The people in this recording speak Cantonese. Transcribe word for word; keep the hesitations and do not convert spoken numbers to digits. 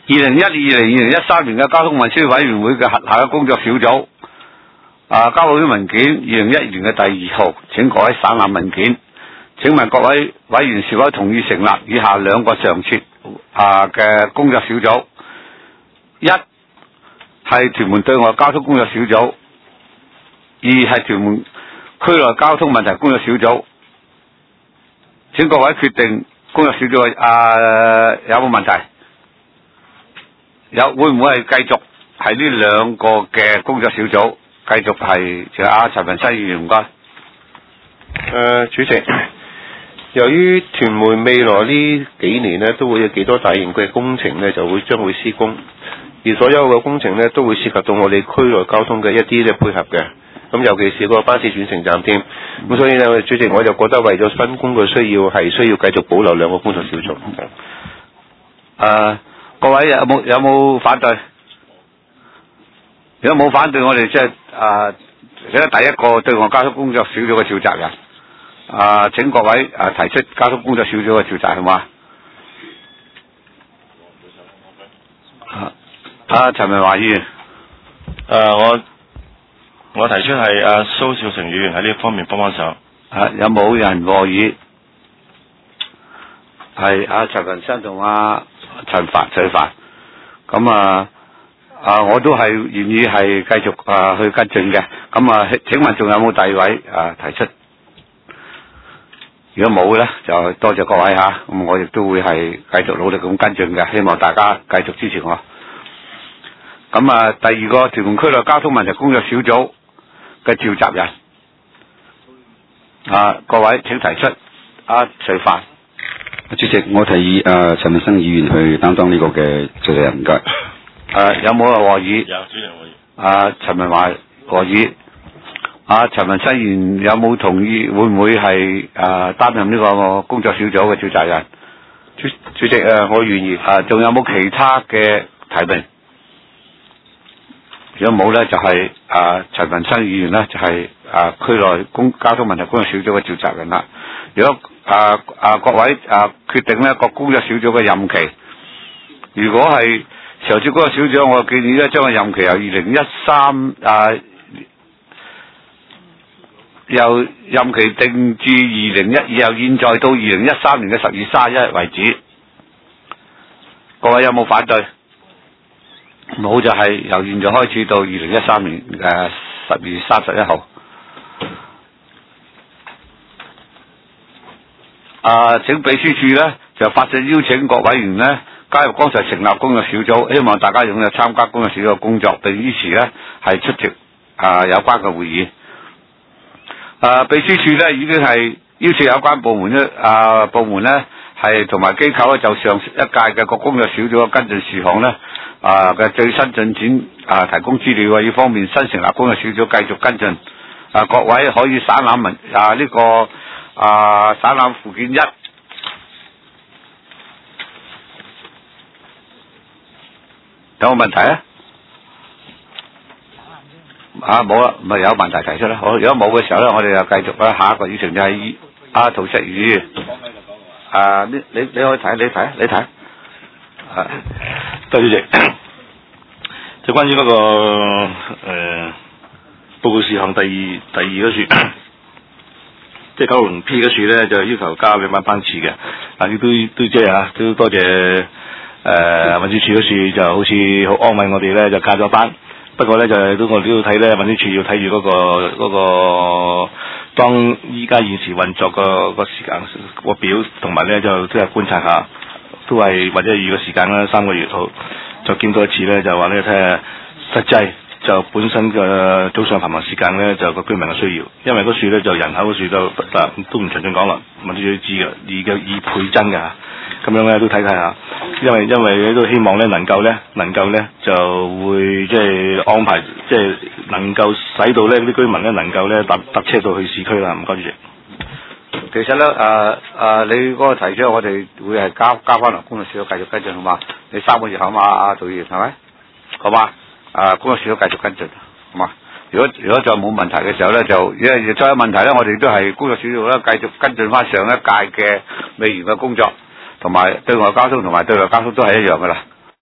二零一二年、二零一三年嘅交通運輸委員會嘅轄下嘅工作小組，啊，交到啲文件，二零一二年嘅第二號，請各位省覽文件。請問各位委員是否同意成立以下兩個常設啊嘅工作小組？一係屯門對外交通工作小組，二係屯門區內交通問題工作小組。請各位決定工作小組啊有冇問題？有，會唔會係繼續係呢兩個嘅工作小組繼續係就阿陳文西議員唔該。誒、 呃，主席，由於屯門未來呢幾年呢都會有幾多大型嘅工程呢就會將會施工，而所有嘅工程呢都會涉及到我哋區內交通嘅一啲嘅配合嘅，咁尤其是個巴士轉乘站添，咁所以呢，主席我就覺得為咗分工嘅需要係需要繼續保留兩個工作小組。誒、 呃。各位有冇有冇反對？如果冇反對，我哋即係啊，第一個對外交通工作小組嘅召集人啊，請各位啊提出交通工作小組嘅召集，好嘛？啊，啊陳文華議員， 誒我我提出係阿蘇少成議員喺呢方面幫幫手。 啊，有冇人和議？係阿陳文新同阿陳凡徐凡，咁啊啊我都係願意係繼續啊去跟進嘅。咁啊請問仲有冇第二位啊提出？如果冇咧，就多謝各位吓，咁我亦都會係繼續努力咁跟進嘅，希望大家繼續支持我。咁啊第二個屯門區內交通問題工作小組嘅召集人啊，各位請提出。阿徐凡。 主席，我提議誒陳文生議員去擔當呢個嘅召集人，唔該。誒、 呃、有冇和議？ 有，主席和議。 阿陳文華和議。阿陳文生議員有冇同意？會唔會係誒擔任呢個工作小組嘅召集人？ 主主席誒，我願意。 誒，仲有冇其他嘅提名？如果冇咧，就係誒陳文生議員咧，就係誒區內公交通問題工作小組嘅召集人啦。如果啊啊各位啊決定呢個工作小組嘅任期，如果係常設工作小組，我建議咧將個任期由二零一三啊由任期定至二零一由現在到二零一三年嘅十月三十一日為止。各位有冇反對？冇就係由現在開始到二零一三年誒十月三十一號。啊！請秘書處咧就發信邀請各委員咧加入剛才成立工作小組，希望大家踴躍參加工作小組嘅工作，並於時咧係出席啊有關嘅會議。啊！秘書處咧已經係邀請有關部門咧啊部門咧係同埋機構咧就上一屆嘅個工作小組嘅跟進事項咧啊嘅最新進展啊提供資料，以方面新成立工作小組繼續跟進。啊！各位可以省覽文啊呢、這個。啊！省覽附件一，有冇問題啊？啊冇啦，咪有問題提出啦。好，如果冇嘅時候咧，我哋就繼續啦。下一個議程就係阿涂石議員。啊，你你你可以睇，你睇，你睇。啊， 多謝主席。就關於嗰、那個誒、呃、報告事項第二第二嗰處。即係九龍 P 嗰處咧，就要求加兩班班次嘅，但亦都都即係嚇，都多謝誒運輸署嗰處，就好似好安慰我哋咧，就加咗班。不過咧，就都我哋都要睇咧，運輸署要睇住嗰個嗰、嗰個當依家現時運作個個時間個表，同埋咧就即係觀察下，都係或者預個時間啦，三個月好，就見多一次咧，就話咧睇下實際。就本身嘅早上繁忙時間咧，就個居民嘅需要，因為嗰處咧就人口嗰處就嗱都唔詳盡講啦，民主要知嘅，而嘅以倍增嘅，咁樣咧都睇睇下，因為因為都希望咧能夠咧能夠咧就會即係安排，即係能夠使到咧啲居民咧能夠咧搭搭車到去市區啦。唔該主席。 其實咧誒誒，你嗰個提出我哋會係交交翻嚟工作小組繼續跟進好嘛？你三個月後嘛，阿杜議員係咪？好嘛？啊，工作小組繼續跟進，好嘛？如果如果再冇問題嘅時候咧，就因為再有問題咧，我哋都係工作小組咧繼續跟進翻上一屆嘅未完嘅工作，同埋對外交通同埋對內交通都係一樣噶啦。